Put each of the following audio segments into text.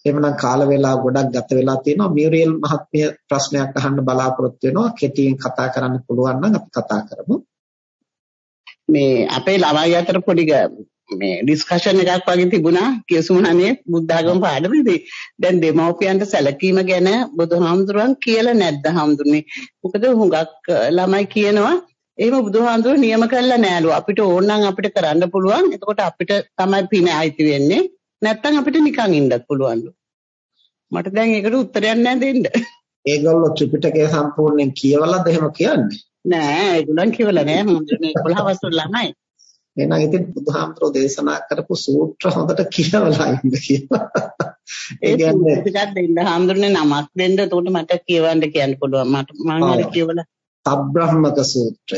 එහෙමනම් කාල වේලාව ගොඩක් ගත වෙලා තියෙනවා. මියුරියල් මහත්මිය ප්‍රශ්නයක් අහන්න බලාපොරොත්තු වෙනවා. කෙටියෙන් කතා කරන්න පුළුවන් නම් අපි කතා කරමු. මේ අපේ ළමයි අතර පොඩි මේ ඩිස්කෂන් එකක් වගේ තිබුණා කියසුණානේ බුද්ධාගම පාඩමේදී. දැන් දෙමව්පියන්ට සැලකීම ගැන බුදුහාමුදුරන් කියලා නැද්ද හාමුදුරනේ? මොකද හුඟක් ළමයි කියනවා එහෙම බුදුහාමුදුරුවෝ නියම කළා නෑලු. අපිට ඕන නම් අපිට කරන්න පුළුවන්. එතකොට අපිට තමයි පින අයිති වෙන්නේ. නැත්තම් අපිට නිකන් ඉන්නත් පුළුවන්ලු. මට දැන් ඒකට උත්තරයක් නෑ දෙන්න. ඒගොල්ලෝ ත්‍රිපිටකය සම්පූර්ණයෙන් කියවලාද එහෙම කියන්නේ? නෑ ඒගොල්ලන් කියවලා නෑ. හොඳනේ 11 වසර ළමයි. එහෙනම් ඉතින් බුදුහාමුදුරුවෝ දේශනා කරපු සූත්‍ර හොඳට කියවලා ඉන්න කියලා. ඒ කියන්නේ ටිකක් දෙන්න හාමුදුරනේ නමක් දෙන්න. එතකොට මට කියවන්න කියන්න පුළුවන්. මම හරි කියවලා සබ්‍රහ්මක සූත්‍රය.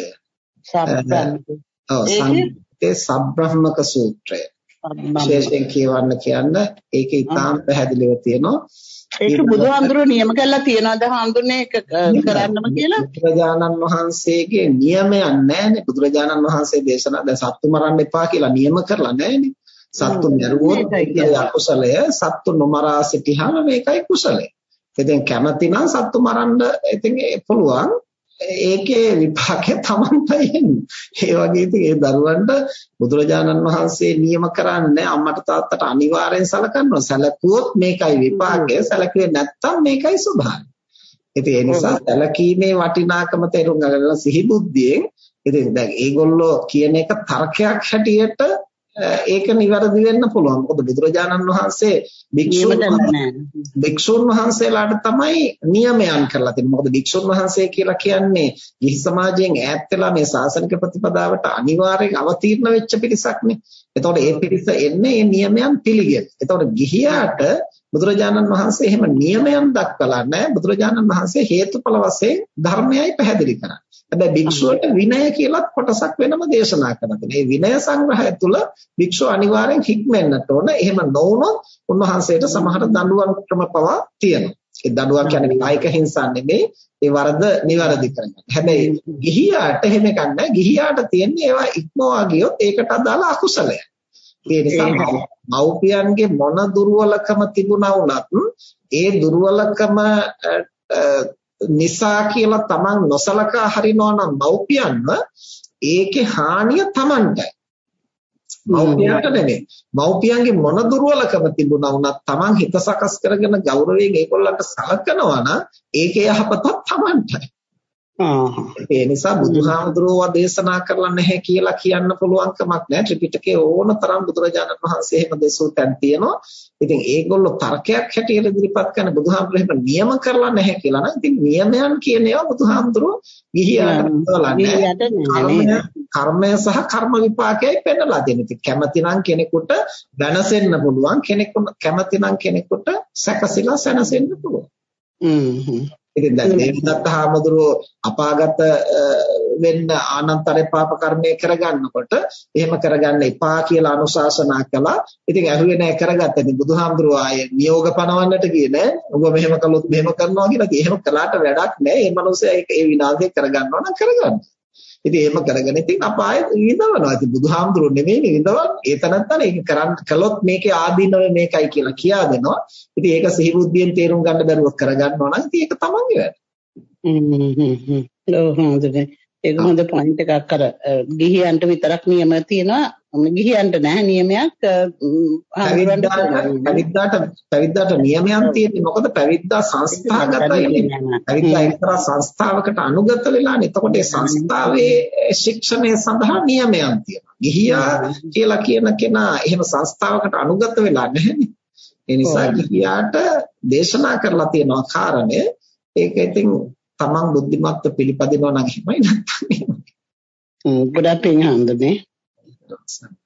ඒ සබ්‍රහ්මක සූත්‍රය. විශේෂයෙන් කියවන්න කියන්න ඒක ඉතාම පැහැදිලිව තියෙනවා. ඒක බුදුහාමුදුරුවෝ නියම කළා තියනවාද හාමුදුරනේ කරන්නම කියලා? බුදුරජාණන් වහන්සේගේ නියමයක් නැහැනේ. බුදුරජාණන් වහන්සේ දේශනා දැන් සත්තු මරන්න එපා කියලා නියම කරලා නැහැනේ. සත්තු මරුවොත් ඒක අකුසලය. සත්තු නොමරා සිටියාම මේකයි කුසලය. ඉතින් කැමති නම් සත්තු මරන්න ඉතින් පුළුවන්. ඒකේ විපාකය තමන්ටයි එන්නේ. ඒ වගේ ඉතින් ඒ දරුවන්ට බුදුරජාණන් වහන්සේ නියම කරන්නේ අම්මට තාත්තට අනිවාර්යෙන් සලකනවා. සැලකුවොත් මේකයි විපාකය, සැලකුවේ නැත්නම් මේකයි ස්වභාවය. ඉතින් ඒ නිසා සැලකීමේ වටිනාකම තේරුම් ගන්න සිහි බුද්ධියෙන් ඉතින් දැන් ඒගොල්ලෝ කියන එක තර්කයක් හැටියට ඒක නිවැරදි වෙන්න පුළුවන්. මොකද බුදුරජාණන් වහන්සේ භික්ෂුන් වහන්සේලාට තමයි නියමයන් කරලා තියෙන්නේ. මොකද භික්ෂුන් වහන්සේ කියලා කියන්නේ ගිහි සමාජයෙන් ඈත් වෙලා මේ ශාසනික ප්‍රතිපදාවට අනිවාර්යෙන් අවතීර්ණ වෙච්ච පිරිසක්නේ. එතකොට ඒ පිරිස එන්නේ මේ නියමයන් පිළිගෙන. එතකොට ගිහියාට බුදුරජාණන් වහන්සේ එහෙම නියමයන් දක්වලා නැහැ. බුදුරජාණන් වහන්සේ හේතුඵල වශයෙන් ධර්මයයි පැහැදිලි කරන්නේ. හැබැයි භික්ෂුවට විනය කියලා කොටසක් වෙනම දේශනා කරනවා. මේ විනය සංග්‍රහය තුළ භික්ෂුව අනිවාර්යෙන් හික්මෙන්නට ඕන. එහෙම නොවුනොත් උන්වහන්සේට සමහර දඬුවම් ක්‍රම පවා තියෙනවා. ඒ දඬුවම් කියන්නේ කායික හිංසා නෙමෙයි. ඒ වරද නිවැරදි කරගන්න. හැබැයි ගිහියාට එහෙම එකක් නැහැ. ගිහියාට තියෙන්නේ ඒවා ඉක්මවා ගියොත් ඒකට අදාළ අකුසලයක්. ඒ නිසා මව්පියන්ගේ මොන දුර්වලකම තිබුණා වුණත් ඒ දුර්වලකම නිසා කියලා තමන් නොසලකා හරිනවා නම් මව්පියන්ව ඒකේ හානිය තමන්ටයි. මව්පියන්ට නෙමෙයි. මව්පියන්ගේ මොන දුර්වලකම තිබුණා වුණත් තමන් හිත සකස් කරගෙන ගෞරවයෙන් ඒගොල්ලන්ට සලකනවා නම් ඒකේ යහපතක් තමන්ටයි. ඒ නිසා බුදුහාමුදුරුවෝ දේශනා කරලා නැහැ කියලා කියන්න පුළුවන් කමක් නැහැ. ත්‍රිපිටකයේ ඕන තරම් බුදුරජාණන් වහන්සේ එහෙම දෙසූ තැන් තියෙනවා. ඉතින් ඒගොල්ලෝ තර්කයක් හැටියට ඉදිරිපත් කරන බුදුහාමුදුරුවෝ එහෙම නියම කරලා නැහැ කියලා නම් ඉතින් නියමයන් කියන ඒවා බුදුහාමුදුරුවෝ ගිහියාට බලන්නේ. කර්මය සහ කර්ම විපාකයයි පෙන්නලා දෙන්නේ. ඉතින් කැමතිනම් කෙනෙකුට දැනසෙන්න පුළුවන්. කෙනෙකුට කැමතිනම් කෙනෙකුට සැකසීලා සැනසෙන්න පුළුවන්. ඉතින් දැන් දේවදත්ත හාමුදුරුවෝ අපාගත වෙන්න ආනන්තර පාප කර්මය කරගන්නකොට එහෙම කරගන්න එපා කියලා අනුශාසනා කළා. ඉතින් ඇහුවේ නැහැ කරගත්තා. ඉතින් බුදුහාමුදුරුවෝ ආයේ නියෝග පනවන්නට ගියේ නෑ. ඔබ මෙහෙම කළොත් මෙහෙම කරනවා කියලා. ඉතින් එහෙම කළාට වැඩක් නෑ. මේ මිනිස්සයා ඒ විනාශය කරගන්නවා නම් කරගන්න. ඉතින් එහෙම කරගෙන ඉතින් අපායේ විඳවනවා. ඉතින් බුදුහාමුදුරුවෝ නෙමෙයි විඳවන්නේ. ඒ තනත්තන ඒක කරන්න කළොත් මේකේ ආදීනව මේකයි කියලා කියා දෙනවා. ඉතින් ඒක සිහි බුද්ධියෙන් තේරුම් ගන්න බැරුව කරගන්නවා නම් ඉතින් ඒක තමන්ගේ වැඩ. හොඳයි. ඒක හොඳ පොයින්ට් එකක් අර ගිහියන්ට විතරක් නියම තියෙනවා. ගිහියන්ට නැහැ නියමයක්. පැවිද්දාට නියමයක් තියෙන්නේ. මොකද පැවිද්දා සංස්ථාගතයි. පැවිද්දා එක්තරා සංස්ථාවකට අනුගත වෙලානේ. එතකොට ඒ සංස්ථාවේ ශික්ෂණය සඳහා නියමයක් තියෙනවා. ගිහියා කියලා කියන කෙනා එහෙම සංස්ථාවකට අනුගත වෙලා නැහැනේ. ඒ නිසා ගිහියාට දේශනා කරලා තියෙනවා කාරණය. ඒක ඉතින් තමන් බුද්ධිමත්ව පිළිපදිනවා නම් එහෙමයි නැත්නම් එහෙමයි. ගොඩක් පිං හඳුනේ.